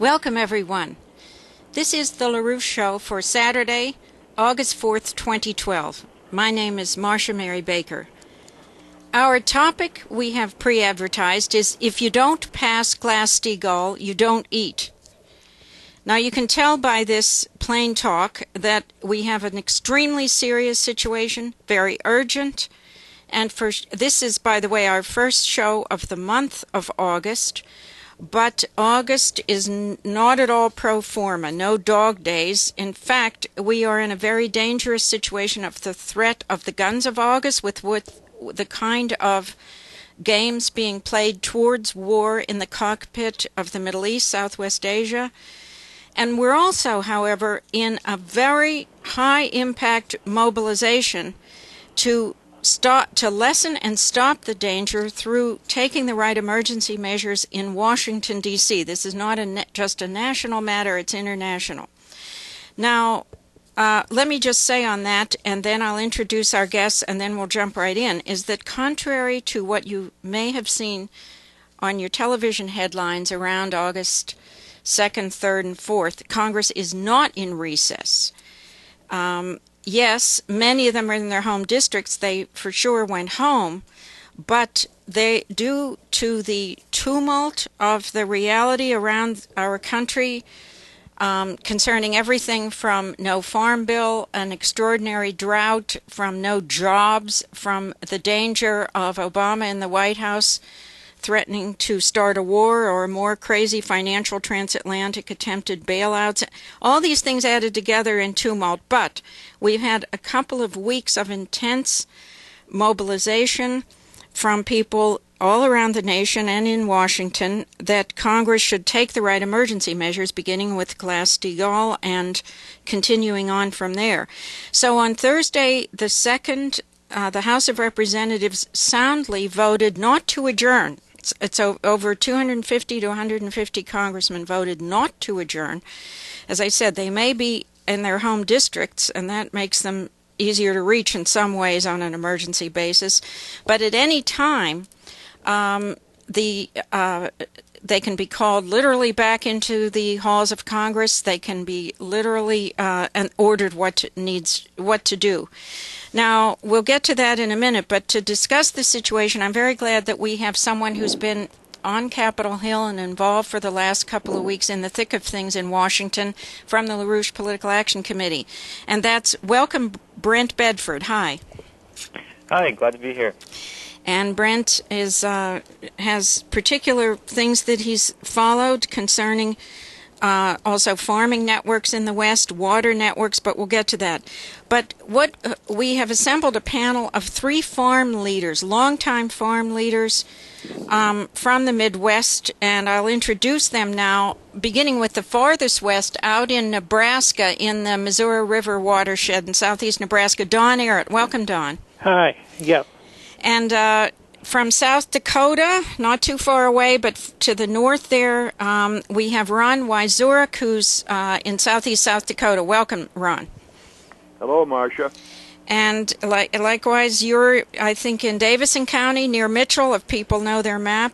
Welcome, everyone. This is the LaRouche Show for Saturday, August 4th, 2012. My name is Marcia Mary Baker. Our topic we have pre-advertised is if you don't pass Glass-Steagall, you don't eat. Now, you can tell by this plain talk that we have an extremely serious situation, very urgent, and this is, by the way, our first show of the month of August. But August is not at all pro forma, no dog days. In fact, we are in a very dangerous situation of the threat of the guns of August with the kind of games being played towards war in the cockpit of the Middle East, Southwest Asia. And we're also, however, in a very high-impact mobilization to lessen and stop the danger through taking the right emergency measures in Washington, D.C. This is not just a national matter, it's international. Now, let me just say on that, and then I'll introduce our guests, and then we'll jump right in, is that contrary to what you may have seen on your television headlines around August 2nd, 3rd, and 4th, Congress is not in recess. Yes, many of them are in their home districts. They for sure went home, but due to the tumult of the reality around our country concerning everything from no farm bill, an extraordinary drought, from no jobs, from the danger of Obama in the White House threatening to start a war or more crazy financial transatlantic attempted bailouts. All these things added together in tumult, but we've had a couple of weeks of intense mobilization from people all around the nation and in Washington that Congress should take the right emergency measures, beginning with Glass-Steagall and continuing on from there. So on Thursday, the 2nd, the House of Representatives soundly voted not to adjourn. It's over 250 to 150 congressmen voted not to adjourn. As I said, they may be in their home districts, and that makes them easier to reach in some ways on an emergency basis. But at any time, they can be called literally back into the halls of Congress. They can be literally and ordered what to do. Now, we'll get to that in a minute, but to discuss the situation, I'm very glad that we have someone who's been on Capitol Hill and involved for the last couple of weeks in the thick of things in Washington from the LaRouche Political Action Committee. And welcome Brent Bedford. Hi. Hi, glad to be here. And Brent has particular things that he's followed concerning also farming networks in the West, water networks, but we'll get to that. But we have assembled a panel of 3 farm leaders, longtime farm leaders from the Midwest, and I'll introduce them now, beginning with the farthest west, out in Nebraska, in the Missouri River watershed in southeast Nebraska. Don Ehret. Welcome, Don. Hi. Yep. And from South Dakota, not too far away, but to the north there, we have Ron Wyzurek, who's in southeast South Dakota. Welcome, Ron. Hello, Marcia. And likewise, you're, I think, in Davison County, near Mitchell, if people know their map.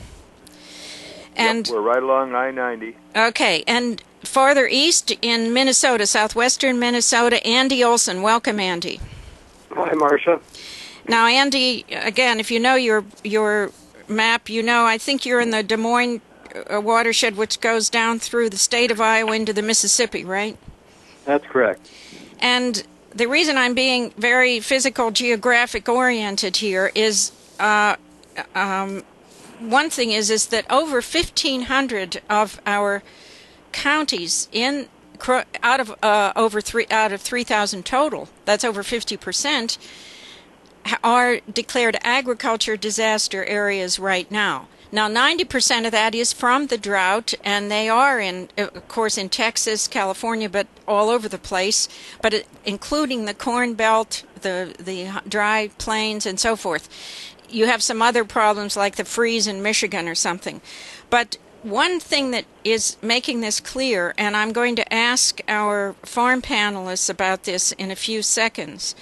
And yep, we're right along I-90. Okay, and farther east in Minnesota, southwestern Minnesota, Andy Olson. Welcome, Andy. Hi, Marcia. Now, Andy, again, if you know your map, I think you're in the Des Moines watershed, which goes down through the state of Iowa into the Mississippi, right? That's correct. And the reason I'm being very physical, geographic oriented here is one thing is that over 1,500 of our counties out of 3,000 total, that's over 50%. Are declared agriculture disaster areas right now. Now, 90% of that is from the drought, and they are, of course, in Texas, California, but all over the place, but including the Corn Belt, the dry plains, and so forth. You have some other problems like the freeze in Michigan or something. But one thing that is making this clear, and I'm going to ask our farm panelists about this in a few seconds,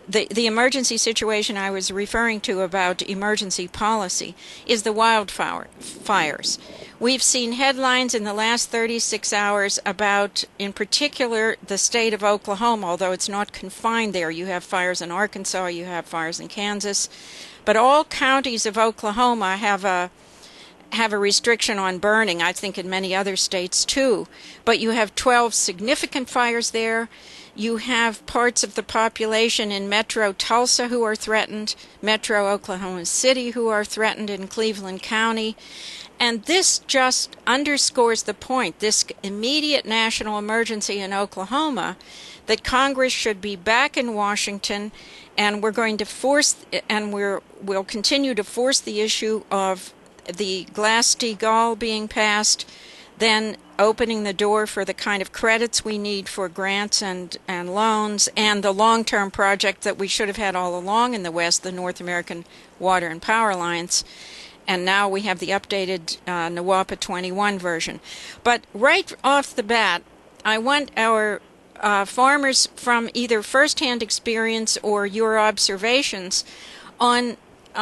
the emergency situation I was referring to about emergency policy is the wildfires. We've seen headlines in the last 36 hours about, in particular, the state of Oklahoma, although it's not confined there. You have fires in Arkansas, you have fires in Kansas, but all counties of Oklahoma have a restriction on burning, I think in many other states too. But you have 12 significant fires there. You have parts of the population in Metro Tulsa who are threatened, Metro Oklahoma City who are threatened in Cleveland County. And this just underscores the point, this immediate national emergency in Oklahoma, that Congress should be back in Washington, and we're going to force, and we'll continue to force the issue of the Glass-Steagall being passed, then opening the door for the kind of credits we need for grants and loans, and the long-term project that we should have had all along in the West, the North American Water and Power Alliance. And now we have the updated NWAPA 21 version. But right off the bat, I want our farmers from either first-hand experience or your observations on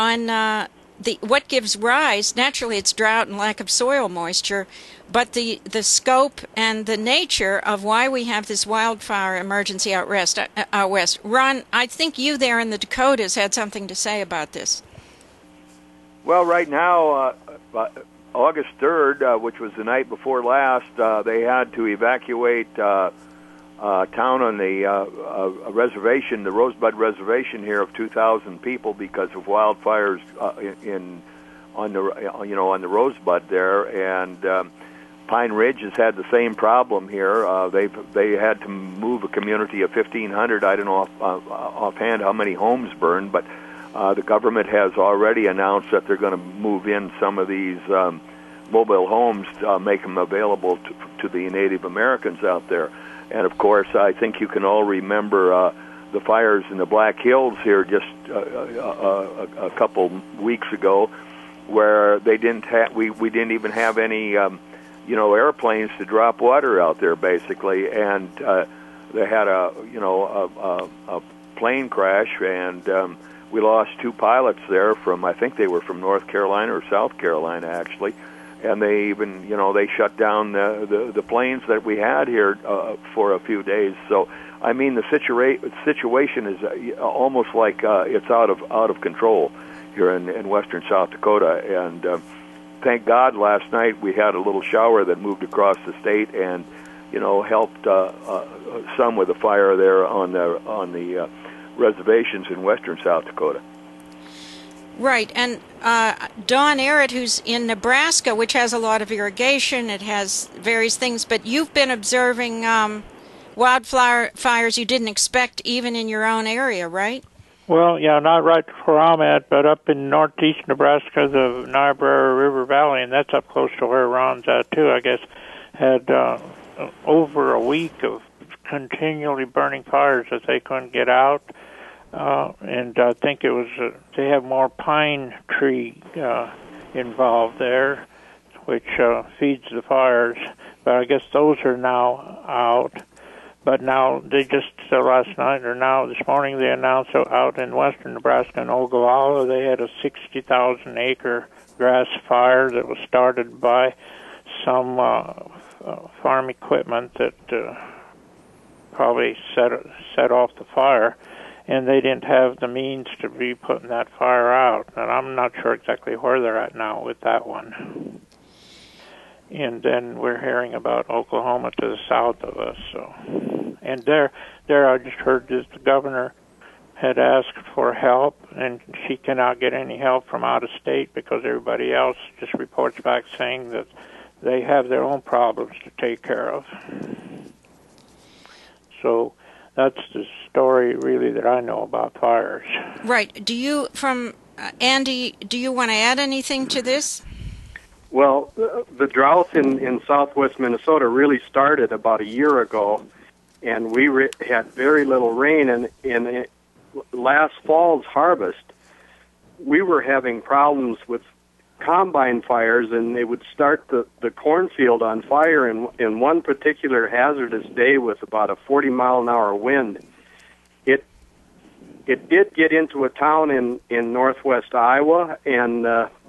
what gives rise. Naturally, it's drought and lack of soil moisture, but the scope and the nature of why we have this wildfire emergency out west. Ron, I think you there in the Dakotas had something to say about this. Well, right now, August 3rd, which was the night before last, they had to evacuate town on the a reservation, the Rosebud Reservation here, of 2,000 people because of wildfires on the Rosebud there, and Pine Ridge has had the same problem here. They had to move a community of 1,500. I don't know offhand how many homes burned, but the government has already announced that they're going to move in some of these mobile homes to make them available to the Native Americans out there. And, of course, I think you can all remember the fires in the Black Hills here just a couple weeks ago, where they didn't we didn't even have any airplanes to drop water out there, basically, and they had a plane crash, and we lost 2 pilots there I think they were from North Carolina or South Carolina, actually. And they even, they shut down the planes that we had here for a few days. So, I mean, the situation is almost like it's out of control here in western South Dakota. And thank God last night we had a little shower that moved across the state and, helped some with the fire there on the reservations in western South Dakota. Right, and Don Arrett, who's in Nebraska, which has a lot of irrigation, it has various things, but you've been observing wildfires you didn't expect even in your own area, right? Well, yeah, not right where I'm at, but up in northeast Nebraska, the Niobrara River Valley, and that's up close to where Ron's at too, I guess, had over a week of continually burning fires that they couldn't get out. And I think it was they have more pine tree involved there, which feeds the fires. But I guess those are now out. But now they just last night or now this morning they announced out in western Nebraska in Ogallala they had a 60,000 acre grass fire that was started by some farm equipment that probably set off the fire. And they didn't have the means to be putting that fire out. And I'm not sure exactly where they're at now with that one. And then we're hearing about Oklahoma to the south of us. So, and there I just heard that the governor had asked for help, and she cannot get any help from out of state because everybody else just reports back saying that they have their own problems to take care of. So that's the story, really, that I know about fires. Right. Do you, Andy, do you want to add anything to this? Well, the drought in southwest Minnesota really started about a year ago, and we had very little rain. And in last fall's harvest, we were having problems with combine fires, and they would start the cornfield on fire in one particular hazardous day with about a 40-mile-an-hour wind. it did get into a town in northwest Iowa, and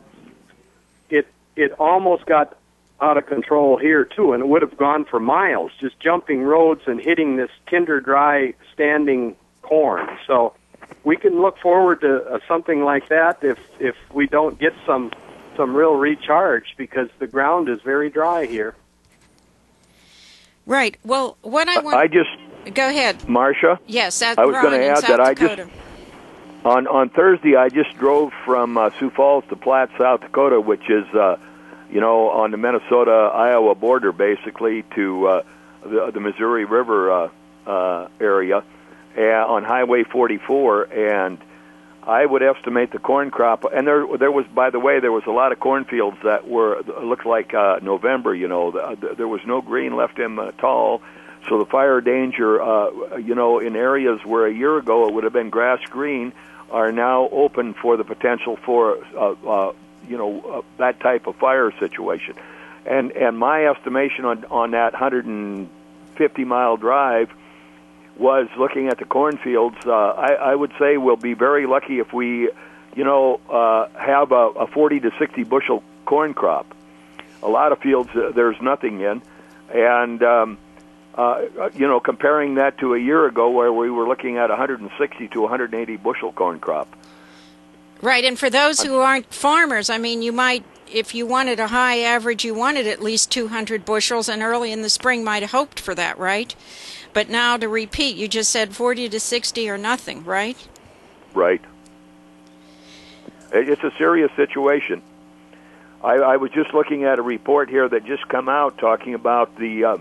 it almost got out of control here too, and it would have gone for miles, just jumping roads and hitting this tinder dry standing corn. So we can look forward to something like that if we don't get some real recharge, because the ground is very dry here. Right. Well, what I want... Go ahead. Marcia? Yes, that's I was going to add that Dakota. On Thursday, I just drove from Sioux Falls to Platte, South Dakota, which is, on the Minnesota-Iowa border, basically, to the Missouri River area, on Highway 44, and I would estimate the corn crop, and there was, by the way, there was a lot of cornfields that were, looked like November, there was no green left in them at all. So the fire danger, in areas where a year ago it would have been grass green, are now open for the potential for, that type of fire situation. And my estimation on that 150-mile drive was, looking at the cornfields, I would say we'll be very lucky if we, have a 40 to 60 bushel corn crop. A lot of fields there's nothing in, and comparing that to a year ago where we were looking at 160 to 180 bushel corn crop. Right, and for those who aren't farmers, I mean, you might, if you wanted a high average, you wanted at least 200 bushels, and early in the spring might have hoped for that, right? But now, to repeat, you just said 40 to 60 or nothing, right? Right. It's a serious situation. I was just looking at a report here that just come out talking about the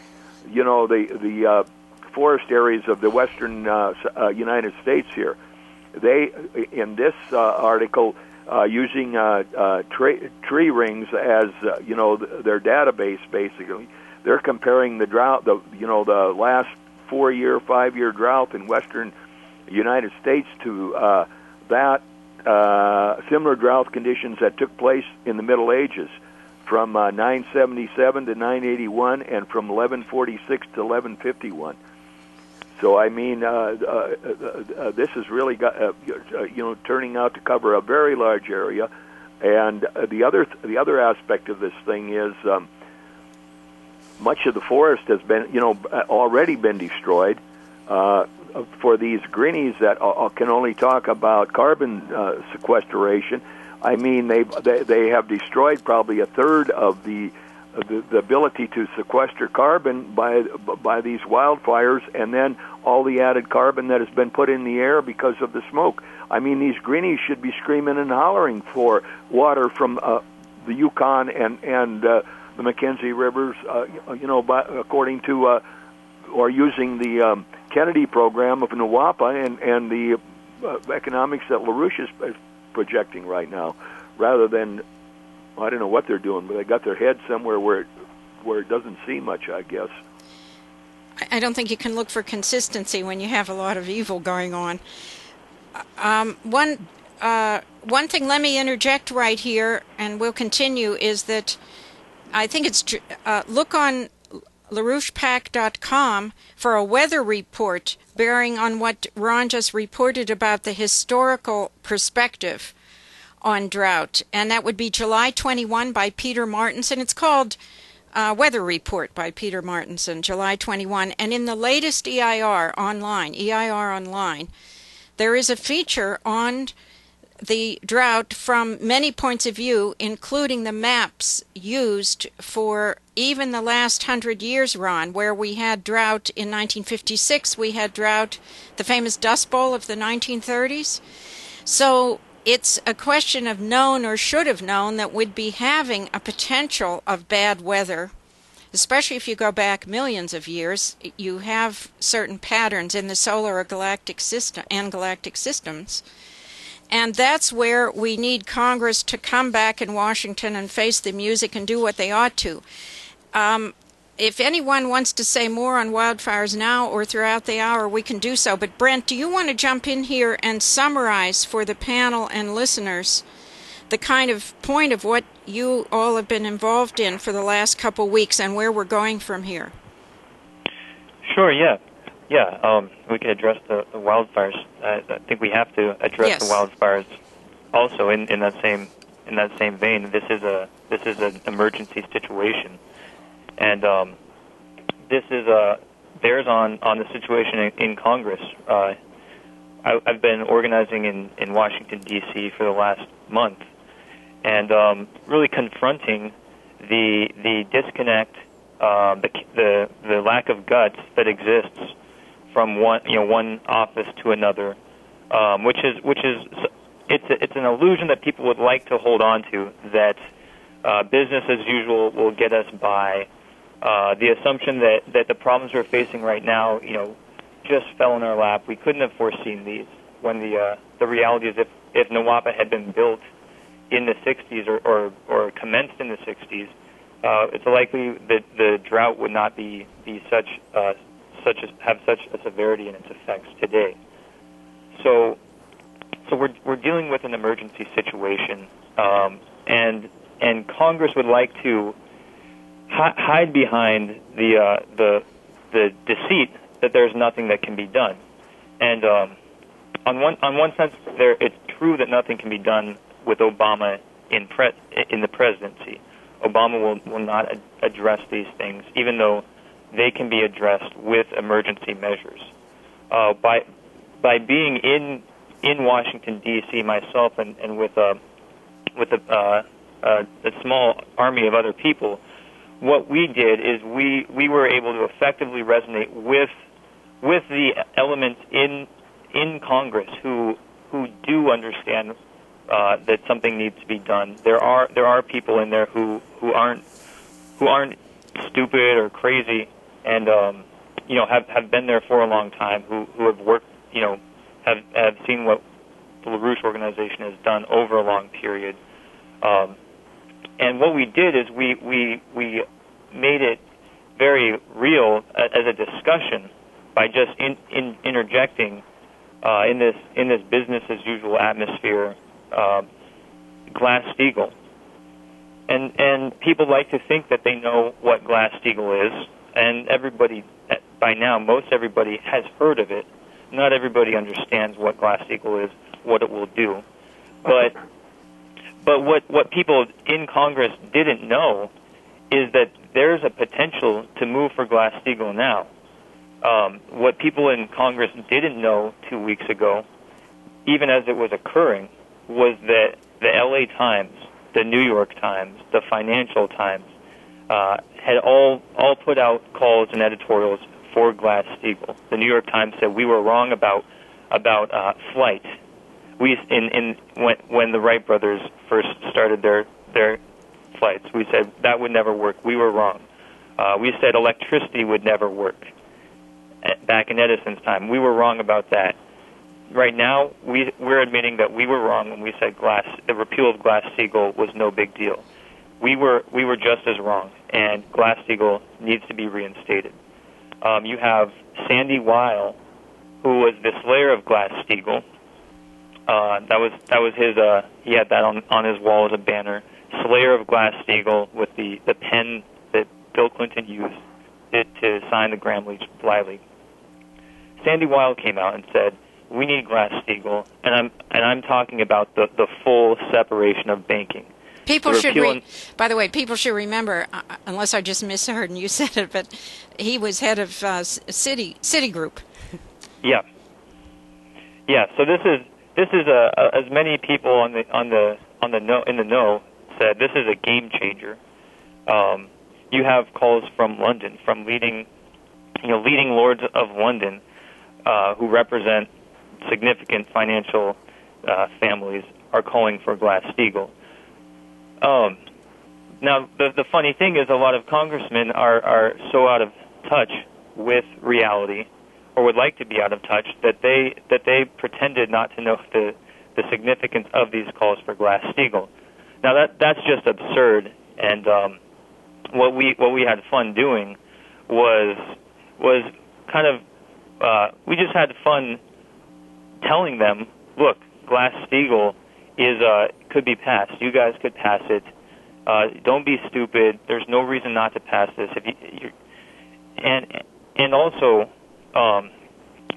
forest areas of the western United States here. They, in this article, using tree rings as their database, basically, they're comparing the drought, the last 5-year drought in western United States to that similar drought conditions that took place in the Middle Ages, from 977 to 981, and from 1146 to 1151. So I mean, this has really got turning out to cover a very large area. And the other aspect of this thing is much of the forest has been already been destroyed. For these greenies that can only talk about carbon sequestration, I mean they have destroyed probably a third of the ability to sequester carbon by these wildfires, and then all the added carbon that has been put in the air because of the smoke. I mean, these greenies should be screaming and hollering for water from the Yukon and the Mackenzie rivers, according to or using the Kennedy program of NWAPA and the economics that LaRouche is projecting right now, rather than, I don't know what they're doing, but they got their head somewhere where it doesn't see much, I guess. I don't think you can look for consistency when you have a lot of evil going on. One thing, let me interject right here, and we'll continue, is that I think it's look on LaRouchePAC.com for a weather report bearing on what Ron just reported about the historical perspective on drought, and that would be July 21 by Peter Martinson. It's called Weather Report by Peter Martinson, July 21. And in the latest EIR online, there is a feature on the drought from many points of view, including the maps used for even the last 100 years, Ron, where we had drought in 1956, we had drought, the famous Dust Bowl of the 1930s. So it's a question of known or should have known that we'd be having a potential of bad weather, especially if you go back millions of years. You have certain patterns in the solar or galactic system and galactic systems. And that's where we need Congress to come back in Washington and face the music and do what they ought to. If anyone wants to say more on wildfires now or throughout the hour, we can do so. But Brent, do you want to jump in here and summarize for the panel and listeners the kind of point of what you all have been involved in for the last couple weeks and where we're going from here? Sure, yeah. We can address the wildfires. I think we have to address the wildfires also in that same vein. This is an emergency situation, and this is bears on the situation in Congress. I've been organizing in Washington D.C. for the last month, and really confronting the disconnect, the lack of guts that exists from one office to another, which is it's an illusion that people would like to hold on to, that business as usual will get us by. The assumption that the problems we're facing right now, just fell in our lap. We couldn't have foreseen these. When the reality is, if NWAPA had been built in the 60s or commenced in the 60s, it's likely that the drought would not be have such a severity in its effects today. So we're dealing with an emergency situation, and Congress would like to hide behind the deceit that there's nothing that can be done. And on one sense, it's true that nothing can be done with Obama in the presidency. Obama will not address these things, even though they can be addressed with emergency measures. By being in Washington D.C. myself and with a small army of other people, what we did is we were able to effectively resonate with the elements in Congress who do understand that something needs to be done. There are people in there who aren't stupid or crazy, and have been there for a long time, who have worked, have seen what the LaRouche organization has done over a long period. And what we did is we made it very real as a discussion by just interjecting in this business as usual atmosphere, Glass-Steagall, and people like to think that they know what Glass-Steagall is, and everybody by now, most everybody has heard of it. Not everybody understands what Glass-Steagall is, what it will do, but what people in Congress didn't know is that there's a potential to move for Glass-Steagall now. What people in Congress didn't know 2 weeks ago, even as it was occurring, was that the LA Times, the New York Times, the Financial Times had all put out calls and editorials for Glass-Steagall. The New York Times said we were wrong about flight. When the Wright brothers first started their flights, we said that would never work. We were wrong. We said electricity would never work back in Edison's time. We were wrong about that. Right now, we're admitting that we were wrong when we said the repeal of Glass-Steagall was no big deal. We were just as wrong, and Glass-Steagall needs to be reinstated. You have Sandy Weil, who was the slayer of Glass-Steagall. That was his. He had that on his wall as a banner. Slayer of Glass-Steagall, with the pen that Bill Clinton used to sign the Gramm-Leach-Bliley League. Sandy Weil came out and said, "We need Glass-Steagall," and I'm talking about the full separation of banking. People should, by the way, people should remember, unless I just misheard and you said it, but he was head of Citigroup. Yeah. So this is as many people in the know said, this is a game changer. You have calls from London, from leading lords of London, who represent significant financial families, are calling for Glass-Steagall. Now, the funny thing is, a lot of congressmen are so out of touch with reality, or would like to be out of touch, that they pretended not to know the significance of these calls for Glass-Steagall. Now that's just absurd, and what we had fun doing was kind of we just had fun telling them, look, Glass-Steagall could be passed. You guys could pass it. Don't be stupid. There's no reason not to pass this. And also,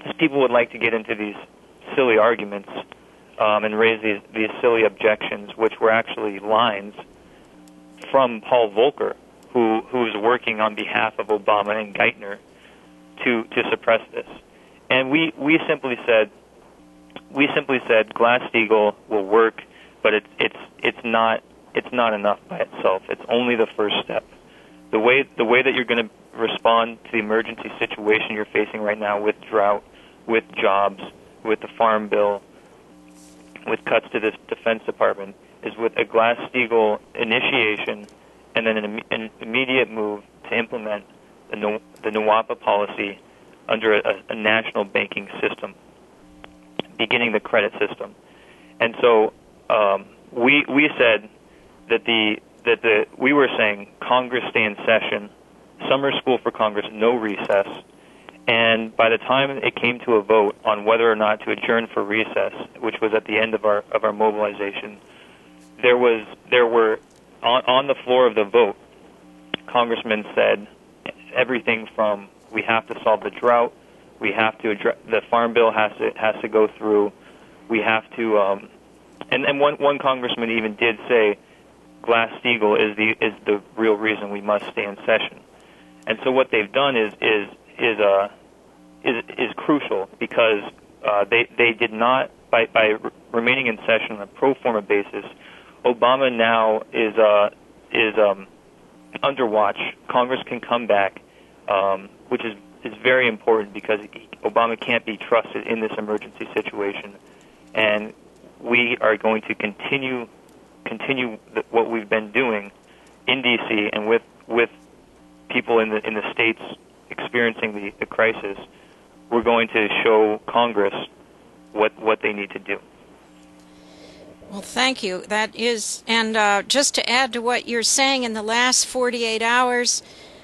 people would like to get into these silly arguments and raise these silly objections, which were actually lines from Paul Volcker, who's working on behalf of Obama and Geithner to suppress this. And we simply said Glass-Steagall will work, but it's not enough by itself. It's only the first step. The way that you're going to respond to the emergency situation you're facing right now with drought, with jobs, with the Farm Bill, with cuts to the Defense Department, is with a Glass-Steagall initiation and then an immediate move to implement the NWAPA policy under a national banking system, beginning the credit system. And so we said that we were saying Congress stay in session, summer school for Congress, no recess. And by the time it came to a vote on whether or not to adjourn for recess, which was at the end of our mobilization, there were on the floor of the vote, congressmen said everything from we have to solve the drought, we have to address the Farm Bill has to go through, we have to and one congressman even did say Glass-Steagall is the real reason we must stay in session. And so what they've done is crucial, because they did not, by remaining in session on a pro forma basis, Obama now is under watch. Congress can come back, which is very important because Obama can't be trusted in this emergency situation, and we are going to continue what we've been doing in D.C. and with people in the states experiencing the crisis. We're going to show Congress what they need to do. Well, thank you. That is, and just to add to what you're saying, in the last 48 hours,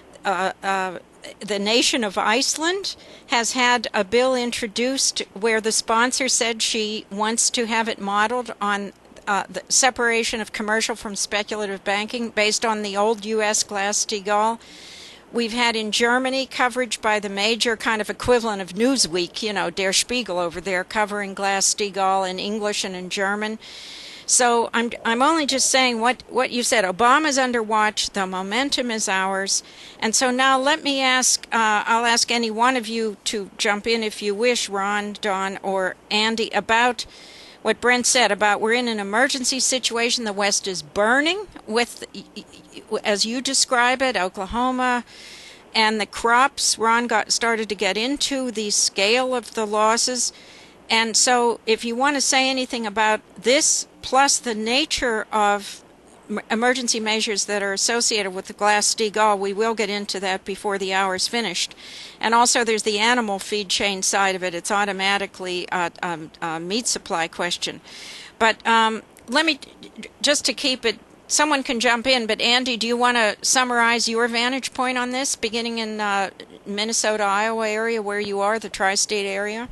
the nation of Iceland has had a bill introduced where the sponsor said she wants to have it modeled on the separation of commercial from speculative banking based on the old U.S. Glass-Steagall. We've had in Germany coverage by the major kind of equivalent of Newsweek, Der Spiegel over there, covering Glass-Steagall in English and in German. So I'm only just saying what you said. Obama's under watch. The momentum is ours. And so now let me ask, I'll ask any one of you to jump in if you wish, Ron, Don, or Andy, about what Brent said about we're in an emergency situation. The West is burning with, as you describe it, Oklahoma, and the crops. Ron started to get into the scale of the losses. And so if you want to say anything about this, plus the nature of emergency measures that are associated with the Glass-Steagall, we will get into that before the hour's finished. And also there's the animal feed chain side of it. It's automatically a meat supply question. But let me, just to keep it, someone can jump in, but Andy, do you want to summarize your vantage point on this, beginning in Minnesota, Iowa area where you are, the tri-state area?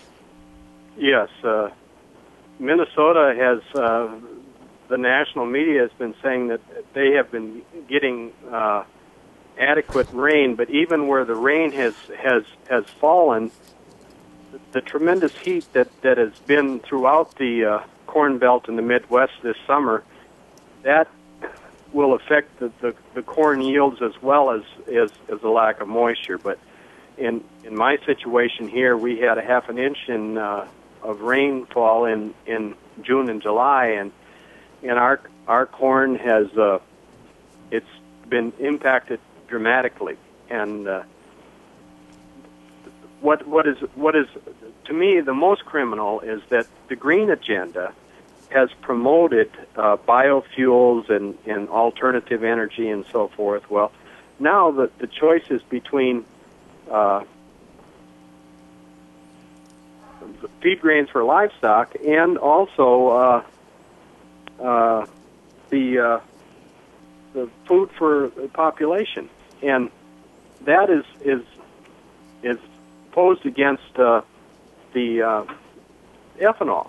Yes. Minnesota has, the national media has been saying that they have been getting adequate rain, but even where the rain has fallen, the tremendous heat that has been throughout the Corn Belt in the Midwest this summer, that will affect the corn yields as well as the lack of moisture. But in my situation here, we had a half an inch of rainfall in June and July, and our corn has it's been impacted dramatically. And what is to me the most criminal is that the green agenda has promoted biofuels and alternative energy and so forth. Well, now the choice is between feed grains for livestock and also the food for the population, and that is posed against the ethanol,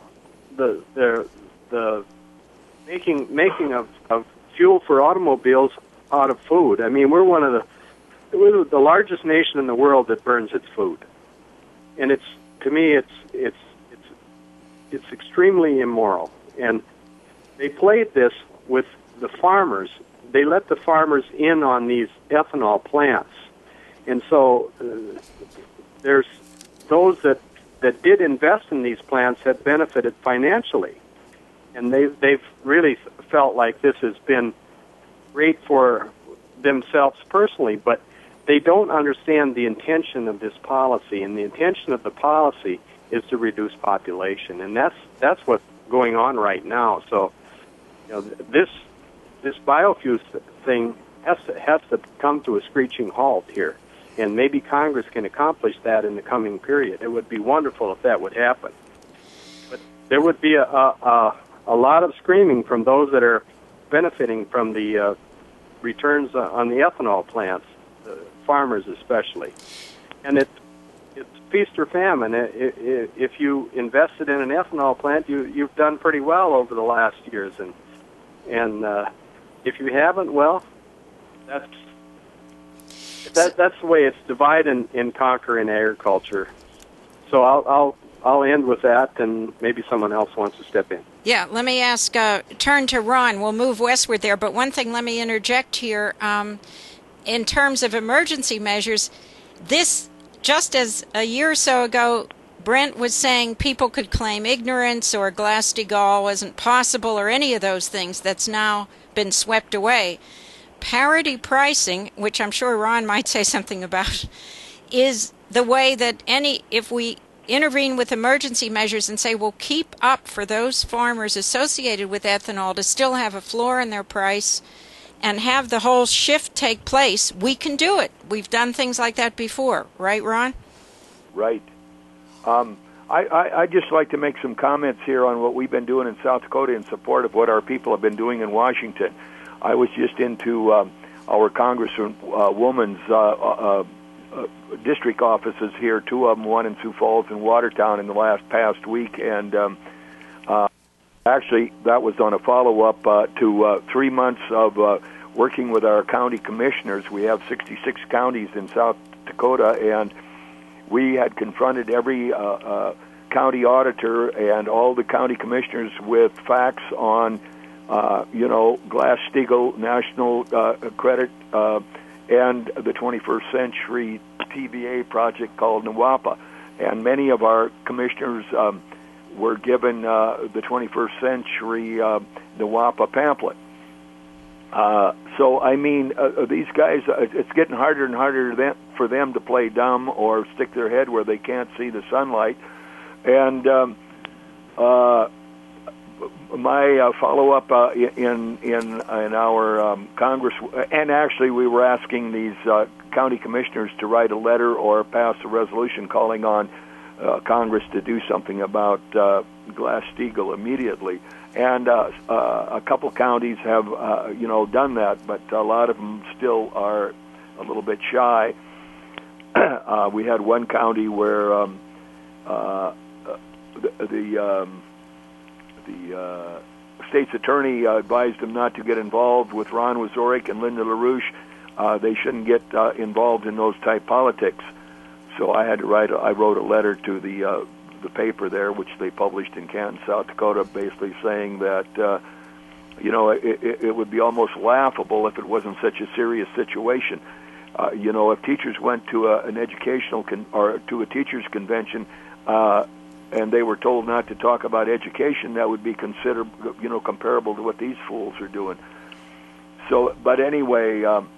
the making of fuel for automobiles out of food. I mean, we're the largest nation in the world that burns its food, and to me, it's extremely immoral. And they played this with the farmers. They let the farmers in on these ethanol plants. And so there's those that did invest in these plants have benefited financially. And they've really felt like this has been great for themselves personally, but they don't understand the intention of this policy. And the intention of the policy is to reduce population. And that's what's going on right now. So, this biofuels thing has to come to a screeching halt here, and maybe Congress can accomplish that in the coming period. It would be wonderful if that would happen. But there would be a lot of screaming from those that are benefiting from the returns on the ethanol plants, the farmers especially. And it's feast or famine. If you invested in an ethanol plant, you've done pretty well over the last years, and if you haven't, well, that's the way it's divide and conquer in agriculture. So I'll end with that, and maybe someone else wants to step in. Yeah, let me ask. Turn to Ron. We'll move westward there, but one thing, let me interject here. In terms of emergency measures, this, just as a year or so ago, Brent was saying people could claim ignorance or Glass-Steagall wasn't possible or any of those things. That's now been swept away. Parity pricing, which I'm sure Ron might say something about, is the way that if we intervene with emergency measures and say we'll keep up for those farmers associated with ethanol to still have a floor in their price and have the whole shift take place, we can do it. We've done things like that before. Right, Ron? Right. I'd just like to make some comments here on what we've been doing in South Dakota in support of what our people have been doing in Washington. I was just into our Congresswoman's district offices here, two of them, one in Sioux Falls and Watertown, in the past week, and actually that was on a follow-up to 3 months of working with our county commissioners. We have 66 counties in South Dakota, and we had confronted every county auditor and all the county commissioners with facts on, Glass-Steagall, National Credit, and the 21st Century TVA project called NWAPA. And many of our commissioners were given the 21st Century NWAPA pamphlet. So, I mean, these guys, it's getting harder and harder for them to play dumb or stick their head where they can't see the sunlight. And my follow-up in our Congress, and actually we were asking these county commissioners to write a letter or pass a resolution calling on Congress to do something about Glass-Steagall immediately. And a couple counties have, done that, but a lot of them still are a little bit shy. We had one county where the state's attorney advised them not to get involved with Ron Wazorik and Linda LaRouche. They shouldn't get involved in those type politics. So I wrote a letter to the paper there, which they published in Canton, South Dakota, basically saying that it would be almost laughable if it wasn't such a serious situation. If teachers went to an educational or to a teachers convention and they were told not to talk about education, that would be considered comparable to what these fools are doing. So, but anyway,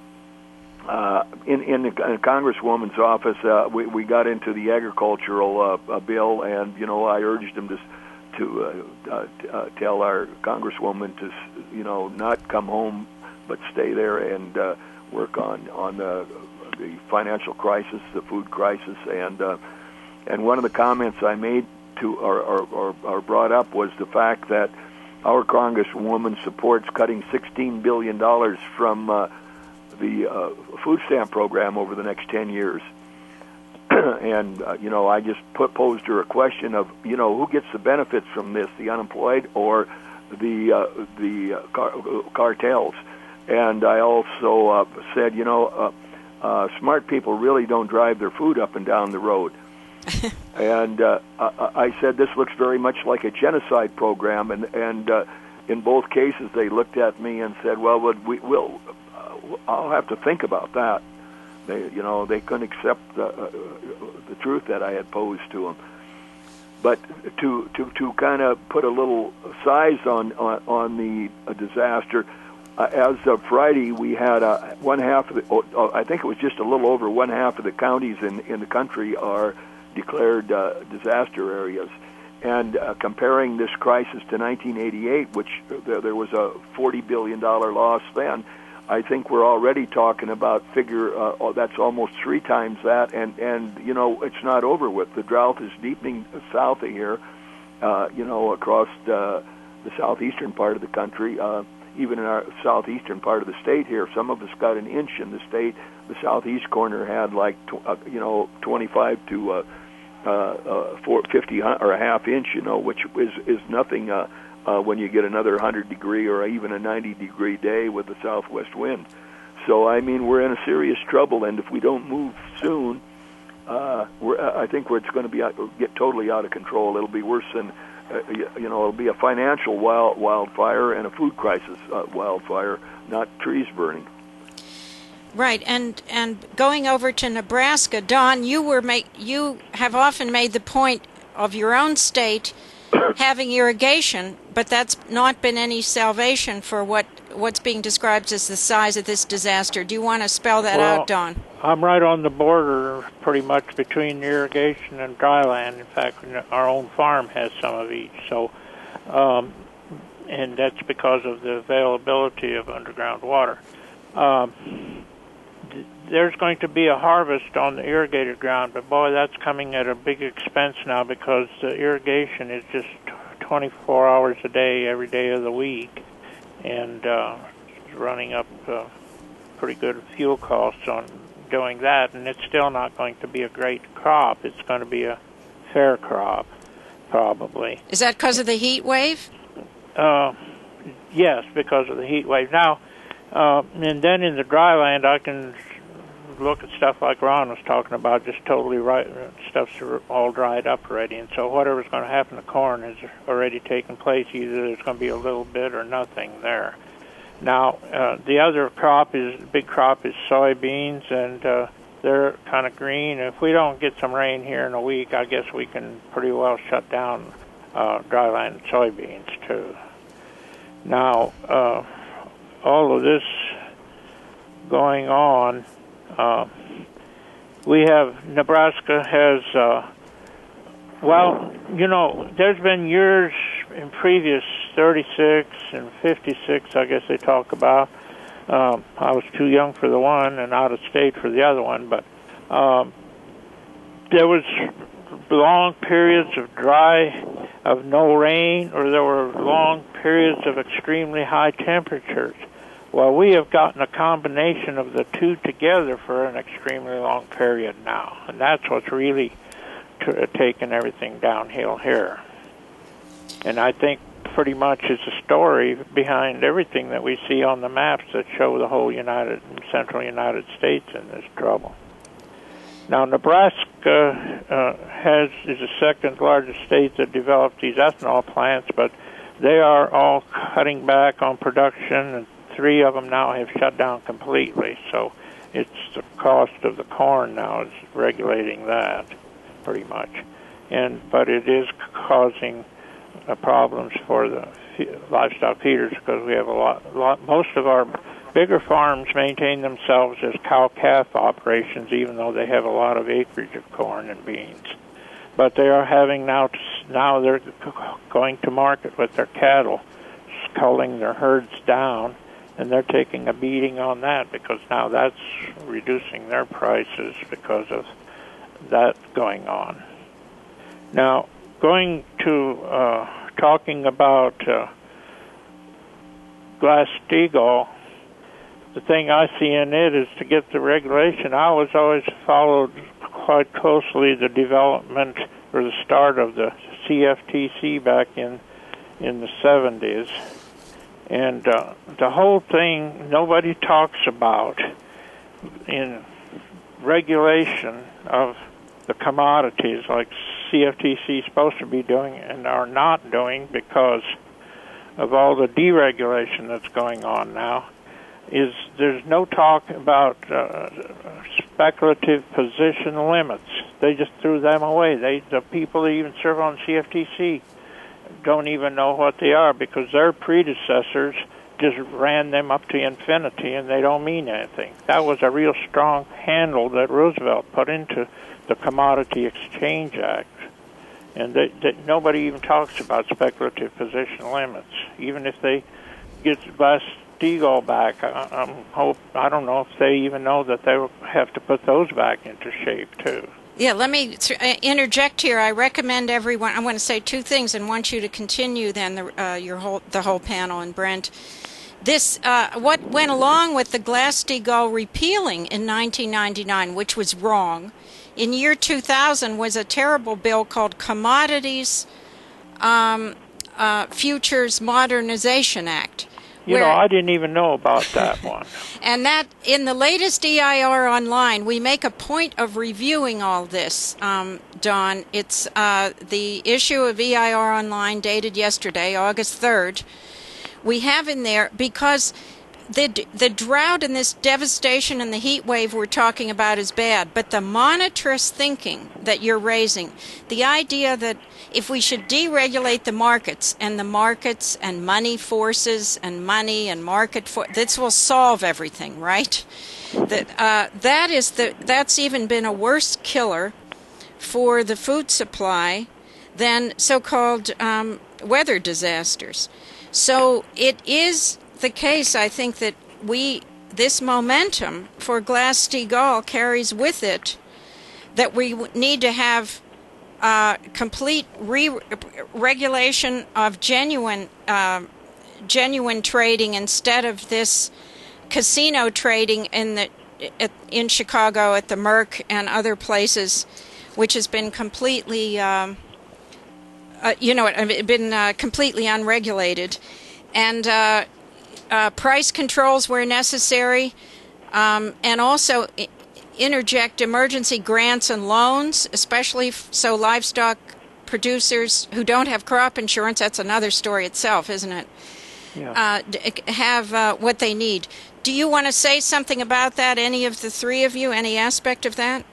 in the Congresswoman's office, we got into the agricultural bill, and I urged them to tell our Congresswoman to not come home but stay there and work on the financial crisis, the food crisis, and one of the comments I made to or brought up was the fact that our Congresswoman supports cutting $16 billion from the food stamp program over the next 10 years. And, I just posed her a question of, who gets the benefits from this, the unemployed or the cartels? And I also said, smart people really don't drive their food up and down the road. And I said, this looks very much like a genocide program. And in both cases, they looked at me and said, well, I'll have to think about that. They couldn't accept the truth that I had posed to them. But to kind of put a little size on the disaster, as of Friday, we had one half of the, I think it was just a little over one half of the counties in the country are declared disaster areas. And comparing this crisis to 1988, which there was a $40 billion loss then, I think we're already talking about that's almost 3 times that, and it's not over with. The drought is deepening south of here, across the southeastern part of the country, even in our southeastern part of the state here. Some of us got an inch in the state. The southeast corner had 25 to 50 or a half inch, which is nothing. When you get another 100-degree or even a 90-degree day with the southwest wind. So, I mean, we're in a serious trouble, and if we don't move soon, I think it's going to get totally out of control. It'll be worse than, it'll be a financial wildfire and a food crisis wildfire, not trees burning. Right, and going over to Nebraska, Don, you have often made the point of your own state having irrigation, but that's not been any salvation for what's being described as the size of this disaster. Do you want to spell that out, Don? I'm right on the border pretty much between irrigation and dry land. In fact, our own farm has some of each. So, and that's because of the availability of underground water. There's going to be a harvest on the irrigated ground, but boy, that's coming at a big expense now because the irrigation is just 24 hours a day, every day of the week, and running up pretty good fuel costs on doing that, and it's still not going to be a great crop. It's going to be a fair crop, probably. Is that because of the heat wave? Yes, because of the heat wave. Now, and then in the dry land, I can look at stuff like Ron was talking about, just totally right. Stuff's all dried up already, and so whatever's going to happen to corn has already taken place. Either there's going to be a little bit or nothing there. Now, the other big crop is soybeans, and they're kind of green. If we don't get some rain here in a week, I guess we can pretty well shut down dryland soybeans too. Now, all of this going on, Nebraska has, there's been years in previous 36 and 56, I guess they talk about. I was too young for the one and out of state for the other one, but there was long periods of no rain, or there were long periods of extremely high temperatures. Well, we have gotten a combination of the two together for an extremely long period now, and that's what's really taken everything downhill here. And I think pretty much is the story behind everything that we see on the maps that show the whole central United States in this trouble. Now, Nebraska is the second largest state that developed these ethanol plants, but they are all cutting back on production, and 3 of them now have shut down completely. So it's the cost of the corn now is regulating that pretty much. But it is causing problems for the livestock feeders because we have most of our bigger farms maintain themselves as cow-calf operations, even though they have a lot of acreage of corn and beans. But they are having now they're going to market with their cattle, culling their herds down, and they're taking a beating on that because now that's reducing their prices because of that going on. Now, going to talking about Glass-Steagall, the thing I see in it is to get the regulation. I was always followed quite closely the development or the start of the CFTC back in the 70s. And the whole thing nobody talks about in regulation of the commodities like CFTC is supposed to be doing and are not doing because of all the deregulation that's going on now, is there's no talk about speculative position limits. They just threw them away. The people that even serve on CFTC don't even know what they are because their predecessors just ran them up to infinity and they don't mean anything. That was a real strong handle that Roosevelt put into the Commodity Exchange Act. And nobody even talks about speculative position limits. Even if they get Glass-Steagall back, I don't know if they even know that they will have to put those back into shape, too. Yeah, let me interject here. I recommend everyone. I want to say two things, and want you to continue then the whole panel. And Brent, this what went along with the Glass-Steagall repealing in 1999, which was wrong, in year 2000 was a terrible bill called Commodities Futures Modernization Act. I didn't even know about that one. And that, in the latest EIR Online, we make a point of reviewing all this, Don. It's the issue of EIR Online dated yesterday, August 3rd. We have in there, because the drought and this devastation and the heat wave we're talking about is bad, but the monetarist thinking that you're raising, the idea that if we should deregulate the markets and money forces and money and this will solve everything, right? That's even been a worse killer for the food supply than so-called weather disasters. So it is the case, I think, that this momentum for Glass-Steagall carries with it that we need to have complete regulation of genuine trading instead of this casino trading in Chicago at the Merck and other places, which has been completely completely unregulated, and price controls where necessary, and also interject emergency grants and loans, especially so livestock producers who don't have crop insurance, that's another story itself, isn't it? Yeah. Have what they need. Do you want to say something about that, any of the three of you, any aspect of that?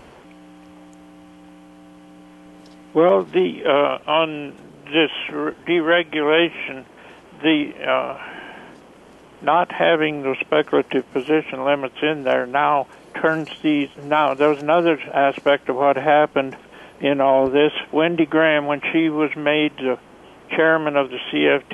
Well, on this deregulation, not having those speculative position limits in there now turns these. Now, there was another aspect of what happened in all this. Wendy Graham, when she was made the chairman of the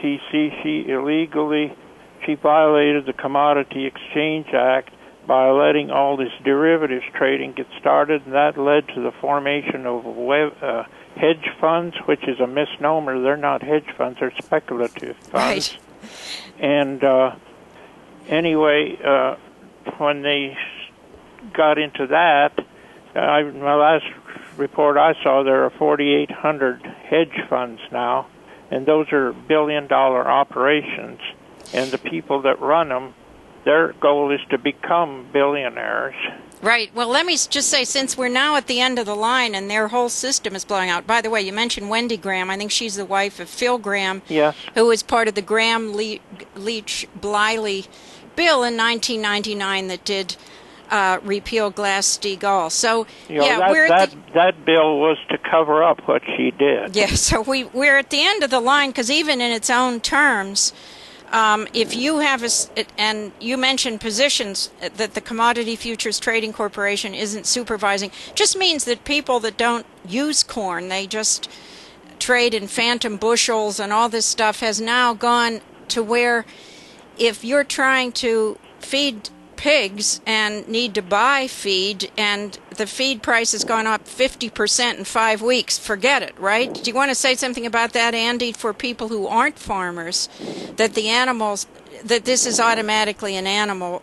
CFTC, she violated the Commodity Exchange Act by letting all this derivatives trading get started, and that led to the formation of hedge funds, which is a misnomer. They're not hedge funds, they're speculative funds. Right. And anyway, when they got into that, my last report I saw, there are 4,800 hedge funds now, and those are billion-dollar operations, and the people that run them, their goal is to become billionaires. Right. Well, let me just say, since we're now at the end of the line and their whole system is blowing out. By the way, you mentioned Wendy Graham. I think she's the wife of Phil Graham, yes, who was part of the Graham-Leach-Bliley bill in 1999 that did repeal Glass-Steagall. So, that bill was to cover up what she did. Yeah, so we're at the end of the line, because even in its own terms, if you have and you mentioned positions that the Commodity Futures Trading Corporation isn't supervising, just means that people that don't use corn, they just trade in phantom bushels and all this stuff, has now gone to where if you're trying to feed pigs and need to buy feed, and the feed price has gone up 50% in 5 weeks, forget it, right? Do you want to say something about that, Andy, for people who aren't farmers, that the animals, that this is automatically an animal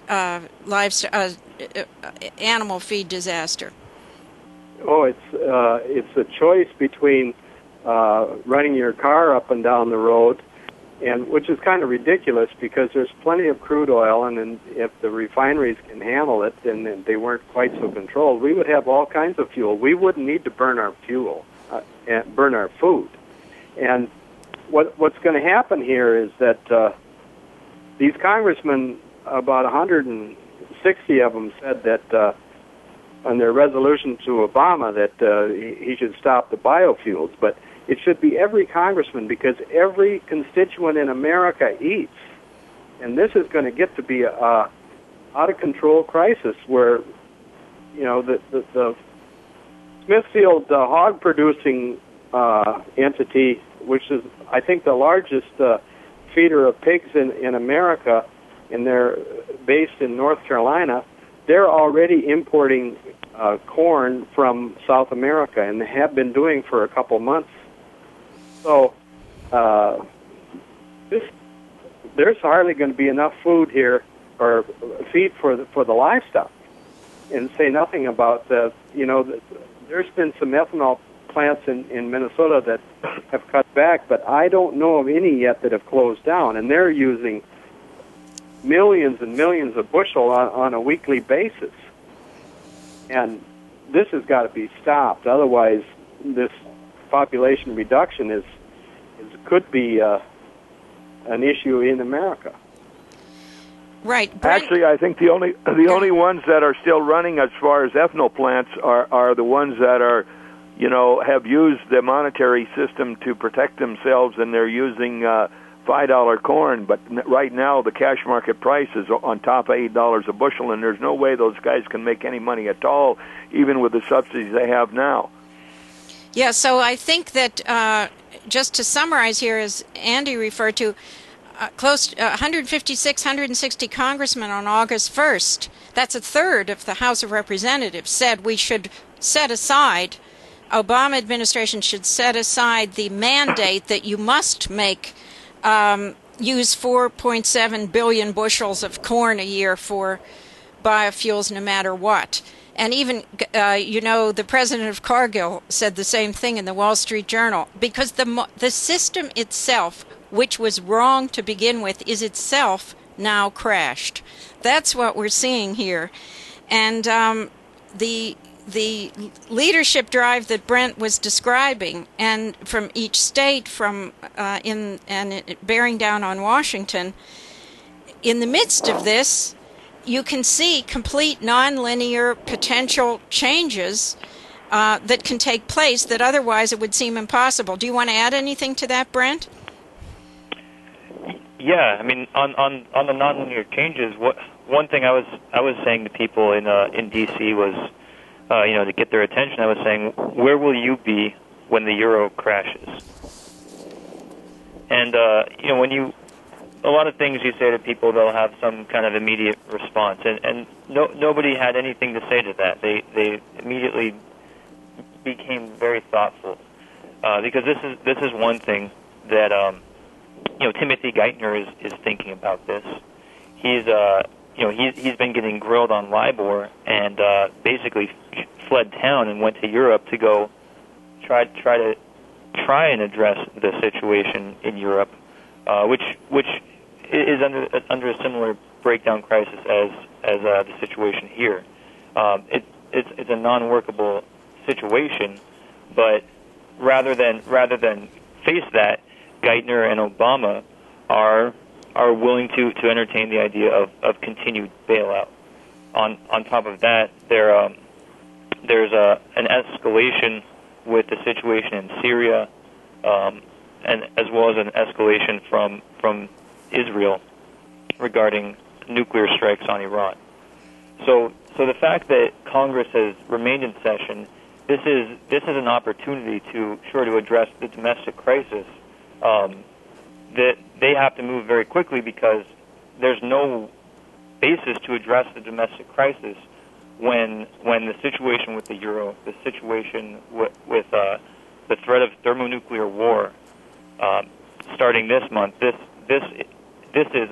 animal feed disaster? Oh, it's a choice between running your car up and down the road and which is kind of ridiculous because there's plenty of crude oil, and then if the refineries can handle it, then they weren't quite so controlled, we would have all kinds of fuel. We wouldn't need to burn our fuel and burn our food. And what's going to happen here is that these congressmen, about 160 of them, said that on their resolution to Obama that he should stop the biofuels, but it should be every congressman, because every constituent in America eats. And this is going to get to be a out-of-control crisis where, you know, the Smithfield hog-producing entity, which is, I think, the largest feeder of pigs in America, and they're based in North Carolina, they're already importing corn from South America, and they have been doing for a couple months. So there's hardly going to be enough food here, or feed for the livestock. And say nothing about there's been some ethanol plants in Minnesota that have cut back, but I don't know of any yet that have closed down, and they're using millions and millions of bushel on a weekly basis. And this has got to be stopped. Otherwise, this population reduction could be an issue in America. Right. Actually, I think the only ones that are still running as far as ethanol plants are the ones that are, have used the monetary system to protect themselves, and they're using $5 corn. But right now, the cash market price is on top of $8 a bushel, and there's no way those guys can make any money at all, even with the subsidies they have now. Yeah, so I think that just to summarize here, as Andy referred to, close to 156, 160 congressmen on August 1st, that's a third of the House of Representatives, said we should set aside, Obama administration should set aside the mandate that you must make use 4.7 billion bushels of corn a year for biofuels no matter what. And even, the president of Cargill said the same thing in the Wall Street Journal, because the system itself, which was wrong to begin with, is itself now crashed. That's what we're seeing here. And the leadership drive that Brent was describing, and from each state, bearing down on Washington, in the midst of this, you can see complete nonlinear potential changes that can take place that otherwise it would seem impossible. Do you want to add anything to that, Brent? Yeah, I mean, on the nonlinear changes, one thing I was saying to people in D.C. was, to get their attention, I was saying, where will you be when the euro crashes? And when a lot of things you say to people, they'll have some kind of immediate response, and nobody had anything to say to that. They immediately became very thoughtful, because this is one thing that Timothy Geithner is thinking about this. He's been getting grilled on LIBOR, and basically fled town and went to Europe to go try and address the situation in Europe, which is under a similar breakdown crisis as the situation here. It's a non-workable situation, but rather than face that, Geithner and Obama are willing to entertain the idea of continued bailout. On top of that, there's an escalation with the situation in Syria, and as well as an escalation from Israel regarding nuclear strikes on Iran. So the fact that Congress has remained in session, this is an opportunity to address the domestic crisis. That they have to move very quickly, because there's no basis to address the domestic crisis when the situation with the euro, the situation with the threat of thermonuclear war starting this month, this is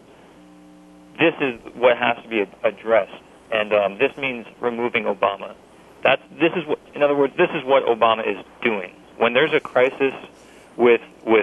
what has to be addressed, and this means removing Obama. In other words, this is what Obama is doing. When there's a crisis with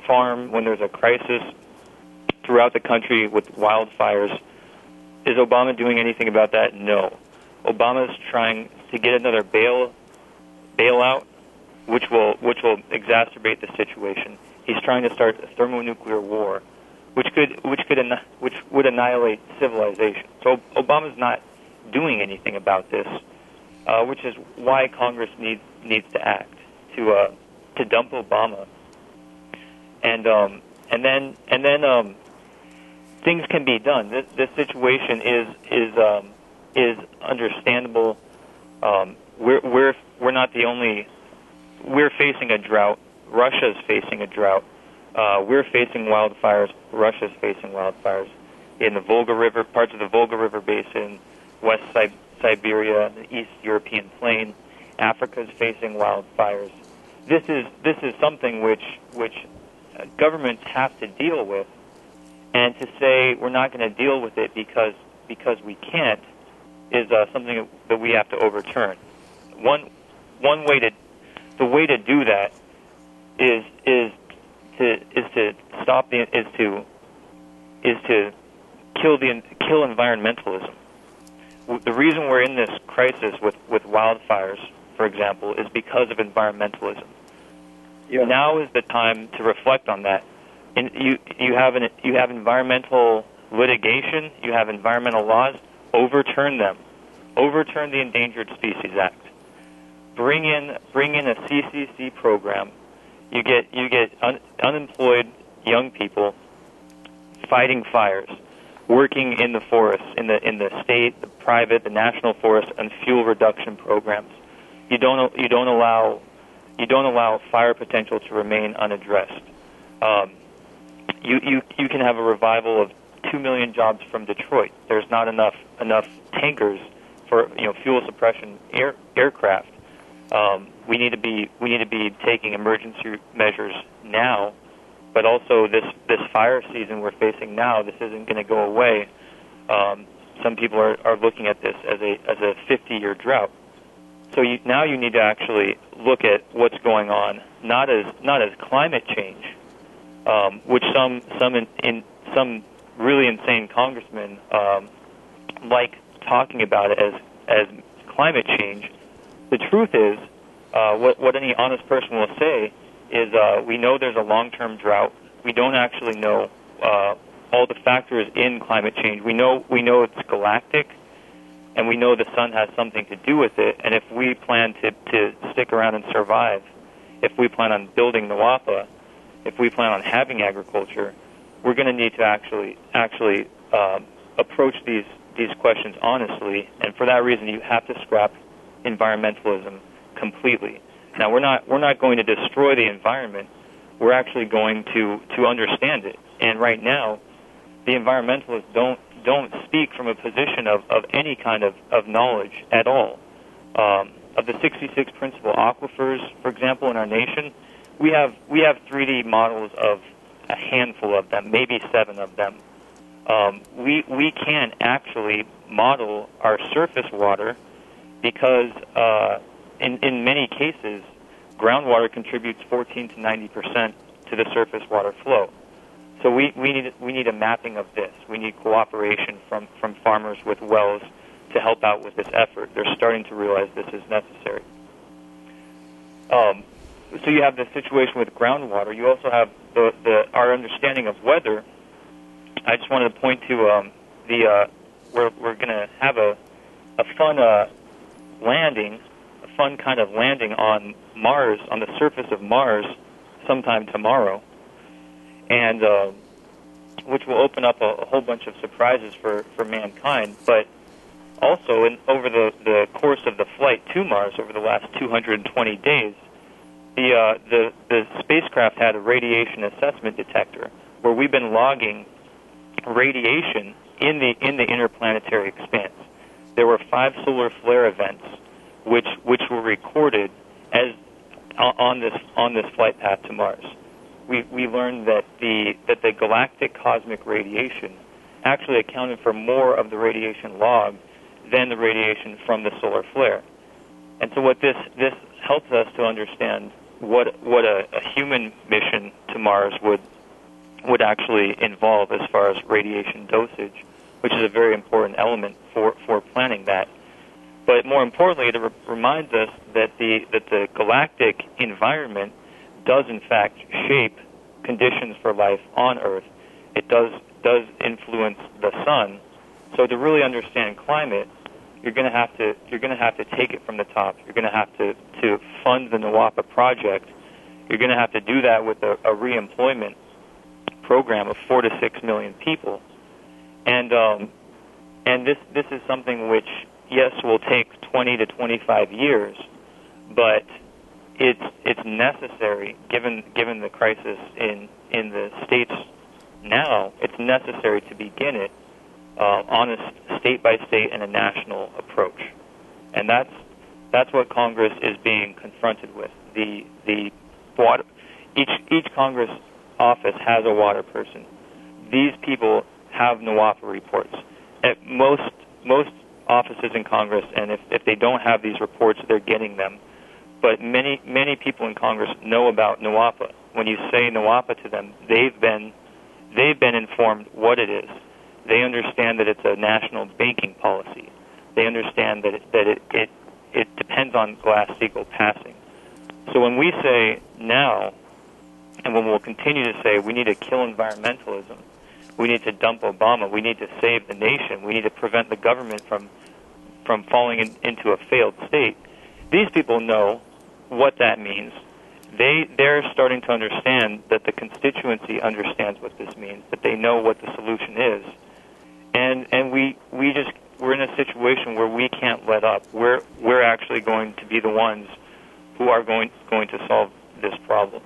farm when there's a crisis throughout the country with wildfires. Is Obama doing anything about that? No. Obama's trying to get another bailout, which will exacerbate the situation. He's trying to start a thermonuclear war, which would annihilate civilization. So Obama's not doing anything about this, which is why Congress needs to act to dump Obama, and then things can be done. This situation is understandable. We're not the only. We're facing a drought. Russia's facing a drought. We're facing wildfires. Russia's facing wildfires in the Volga River, parts of the Volga River Basin, West Siberia, the East European Plain. Africa's facing wildfires. This is something which governments have to deal with, and to say we're not going to deal with it because we can't is something that we have to overturn. One way the way to do that is to stop is to kill environmentalism. The reason we're in this crisis with wildfires, for example, is because of environmentalism. Yeah. Now is the time to reflect on that. And you have environmental litigation, you have environmental laws. Overturn them. Overturn the Endangered Species Act. Bring in a CCC program. You get unemployed young people fighting fires, working in the forests, in the state, the private, the national forest, and fuel reduction programs. You don't allow fire potential to remain unaddressed. You can have a revival of 2 million jobs from Detroit. There's not enough tankers for fuel suppression aircraft. We need to be taking emergency measures now, but also this fire season we're facing now. This isn't going to go away. Some people are looking at this as a 50-year drought. So now you need to actually look at what's going on, not as climate change, which some really insane congressmen like talking about it as climate change. The truth is, what any honest person will say is, we know there's a long-term drought. We don't actually know all the factors in climate change. We know it's galactic, and we know the sun has something to do with it. And if we plan to stick around and survive, if we plan on building Nawapa, if we plan on having agriculture, we're going to need to actually approach these questions honestly. And for that reason, you have to scrap environmentalism completely. Now, we're not going to destroy the environment. We're actually going to understand it. And right now, the environmentalists don't speak from a position of any kind of knowledge at all. Of the 66 principal aquifers, for example, in our nation, we have 3D models of a handful of them, maybe 7 of them. We can't actually model our surface water because in many cases, groundwater contributes 14 to 90% to the surface water flow. So we need a mapping of this. We need cooperation from farmers with wells to help out with this effort. They're starting to realize this is necessary. So you have the situation with groundwater. You also have our understanding of weather. I just wanted to point to we're going to have a fun landing, a fun kind of landing on Mars, on the surface of Mars, sometime tomorrow, and which will open up a whole bunch of surprises for mankind. But also, over the course of the flight to Mars, over the last 220 days, the spacecraft had a radiation assessment detector where we've been logging radiation in the interplanetary expanse. There were 5 solar flare events which were recorded as on this flight path to Mars. We learned that the galactic cosmic radiation actually accounted for more of the radiation logged than the radiation from the solar flare. And so what this helps us to understand what a human mission to Mars would actually involve as far as radiation dosage, which is a very important element for planning that. But more importantly, it reminds us that the galactic environment does in fact shape conditions for life on Earth. It does influence the sun. So to really understand climate, you're going to have to take it from the top. You're going to have to fund the NWAPA project. You're going to have to do that with a reemployment program of 4 to 6 million people, and this is something which, yes, will take 20 to 25 years, but it's necessary given the crisis in the states now. It's necessary to begin it on a state by state and a national approach, and that's what Congress is being confronted with. The water, each Congress office has a water person. These people have NWAPA reports. At most offices in Congress, and if they don't have these reports, they're getting them. But many people in Congress know about NWAPA. When you say NWAPA to them, they've been informed what it is. They understand that it's a national banking policy. They understand that it depends on Glass-Steagall passing. So when we say now, and when we'll continue to say we need to kill environmentalism, we need to dump Obama, we need to save the nation, we need to prevent the government from falling into a failed state, these people know what that means. They're starting to understand that the constituency understands what this means, that they know what the solution is. And we're in a situation where we can't let up. We're actually going to be the ones who are going to solve this problem.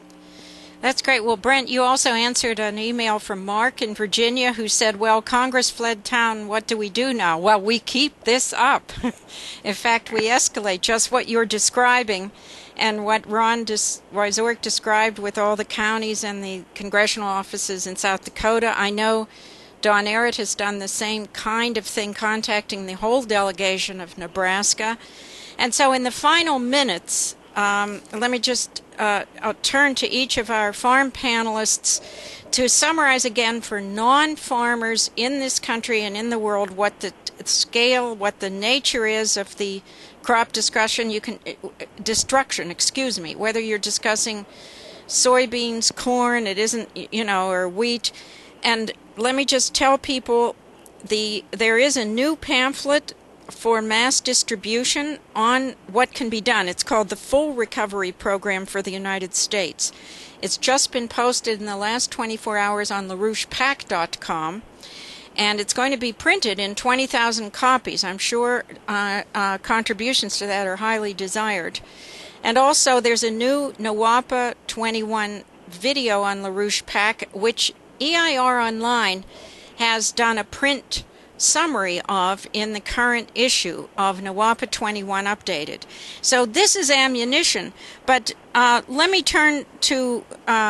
That's great. Well, Brent, you also answered an email from Mark in Virginia who said, well, Congress fled town. What do we do now? Well, we keep this up. In fact, we escalate just what you're describing and what Ron Wyzorek described with all the counties and the congressional offices in South Dakota. I know Don Ehret has done the same kind of thing, contacting the whole delegation of Nebraska. And so in the final minutes, let me just I'll turn to each of our farm panelists to summarize again for non-farmers in this country and in the world what the scale, what the nature is of the crop destruction. Whether you're discussing soybeans, corn, it isn't, or wheat. And let me just tell people there is a new pamphlet for mass distribution on what can be done. It's called the Full Recovery Program for the United States. It's just been posted in the last 24 hours on LaRouchePAC.com, and it's going to be printed in 20,000 copies. I'm sure contributions to that are highly desired. And also there's a new NWAPA 21 video on LaRouche PAC, which EIR Online has done a print summary of in the current issue of NWAPA 21 updated. So this is ammunition, but let me turn to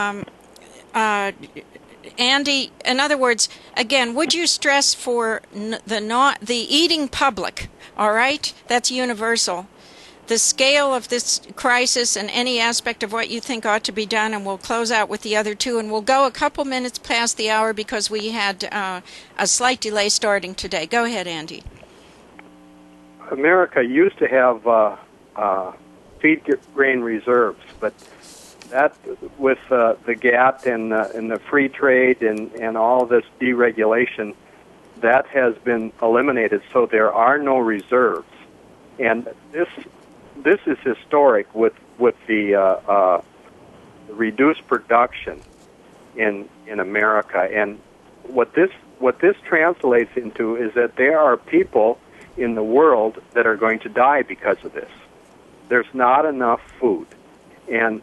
Andy. In other words, again, would you stress for the eating public, all right? That's universal. The scale of this crisis and any aspect of what you think ought to be done, and we'll close out with the other two, and we'll go a couple minutes past the hour because we had a slight delay starting today. Go ahead, Andy. America used to have feed grain reserves, but that with the GATT and the free trade and all this deregulation, that has been eliminated, so there are no reserves. And this is historic with the reduced production in America, and what this translates into is that there are people in the world that are going to die because of this. There's not enough food, and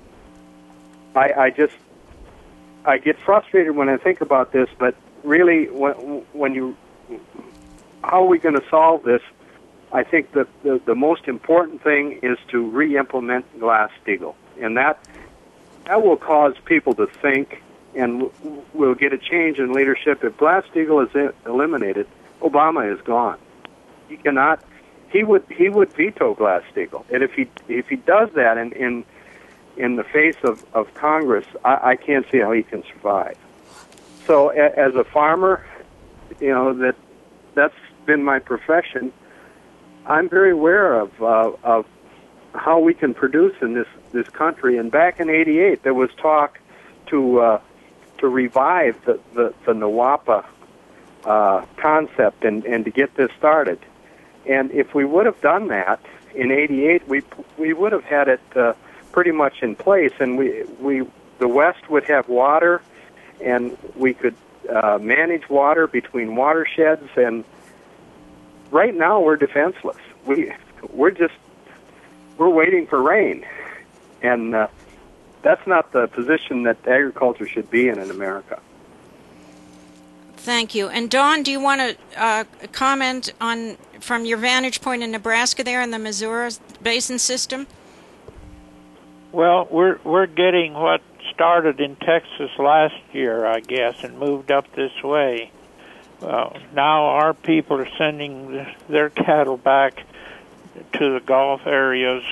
I get frustrated when I think about this. But really, how are we going to solve this? I think that the most important thing is to re-implement Glass-Steagall, and that will cause people to think, and we'll get a change in leadership. If Glass-Steagall is eliminated, Obama is gone. He cannot. He would veto Glass-Steagall, and if he does that, and in the face of Congress, I can't see how he can survive. So as a farmer, that's been my profession. I'm very aware of how we can produce in this country. And back in '88, there was talk to revive the NWAPA concept and to get this started. And if we would have done that in '88, we would have had it pretty much in place, and the West would have water, and we could manage water between watersheds. And right now we're defenseless. We're waiting for rain, and that's not the position that agriculture should be in America. Thank you. And Don, do you want to comment on, from your vantage point in Nebraska there in the Missouri Basin system? Well, we're getting what started in Texas last year, I guess, and moved up this way. Now our people are sending their cattle back to the Gulf areas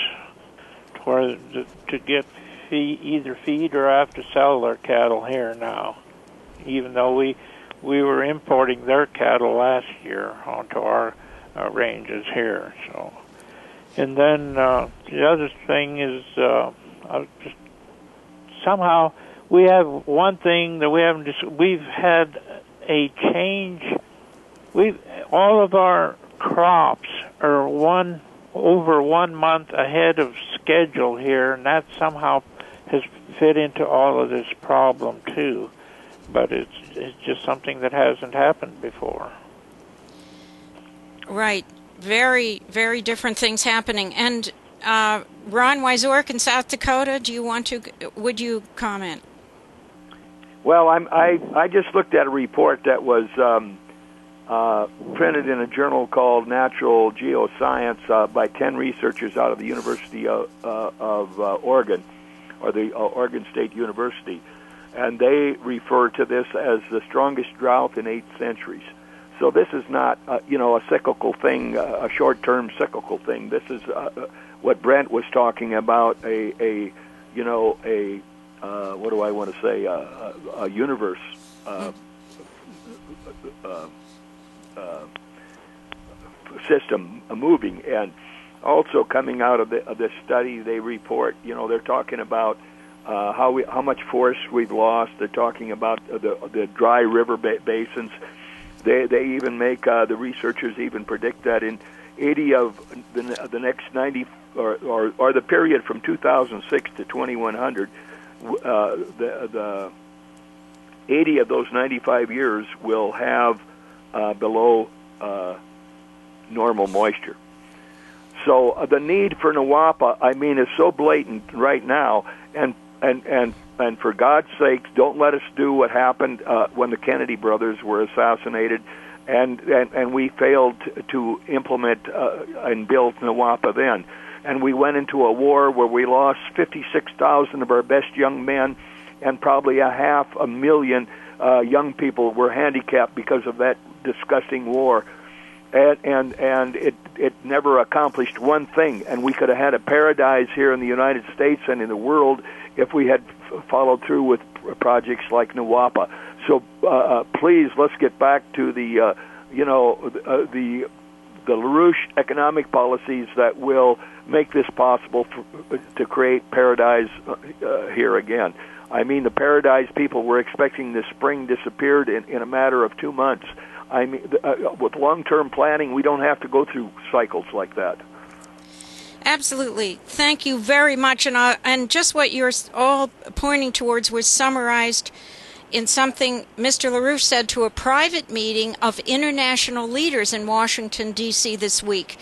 to get either feed or have to sell their cattle here now, even though we were importing their cattle last year onto our ranges here. So, and then the other thing is somehow we have one thing that we haven't. We've had a change. All of our crops are over 1 month ahead of schedule here, and that somehow has fit into all of this problem too. But it's just something that hasn't happened before. Right. Very, very different things happening. And Ron Wyzork in South Dakota, would you comment? Well, I just looked at a report that was printed in a journal called Natural Geoscience by 10 researchers out of the University of Oregon, or the Oregon State University. And they refer to this as the strongest drought in 8 centuries. So this is not, a cyclical thing, a short-term cyclical thing. This is what Brent was talking about, a what do I want to say, a universe system moving. And also coming out of this study, they report, they're talking about how much forest we've lost. They're talking about the dry river basins. They even make the researchers even predict that in 80 of the next 90 or the period from 2006 to 2100, the 80 of those 95 years will have below normal moisture. So the need for NWAPA, is so blatant right now, and for God's sakes, don't let us do what happened when the Kennedy brothers were assassinated, and we failed to implement and build NWAPA then. And we went into a war where we lost 56,000 of our best young men, and probably 500,000 young people were handicapped because of that disgusting war. And it never accomplished one thing. And we could have had a paradise here in the United States and in the world if we had followed through with projects like NWAPA. So please, let's get back to the LaRouche economic policies that will make this possible to create paradise here again. The paradise people were expecting this spring disappeared in a matter of 2 months. With long-term planning, we don't have to go through cycles like that. Absolutely. Thank you very much. And just what you're all pointing towards was summarized in something Mr. LaRouche said to a private meeting of international leaders in Washington, D.C. this week.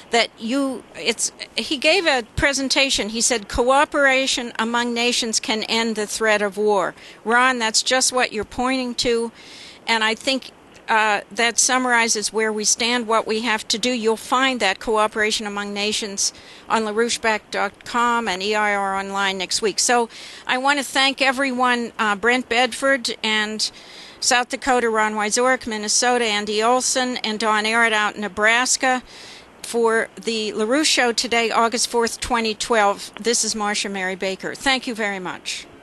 He gave a presentation. He said, cooperation among nations can end the threat of war. Ron, that's just what you're pointing to. And I think that summarizes where we stand, what we have to do. You'll find that cooperation among nations on LaRoucheBack.com and EIR Online next week. So I want to thank everyone, Brent Bedford and South Dakota, Ron Wyzork, Minnesota, Andy Olson, and Don Arrett out in Nebraska. For the LaRue Show today, August 4th, 2012, this is Marcia Mary Baker. Thank you very much.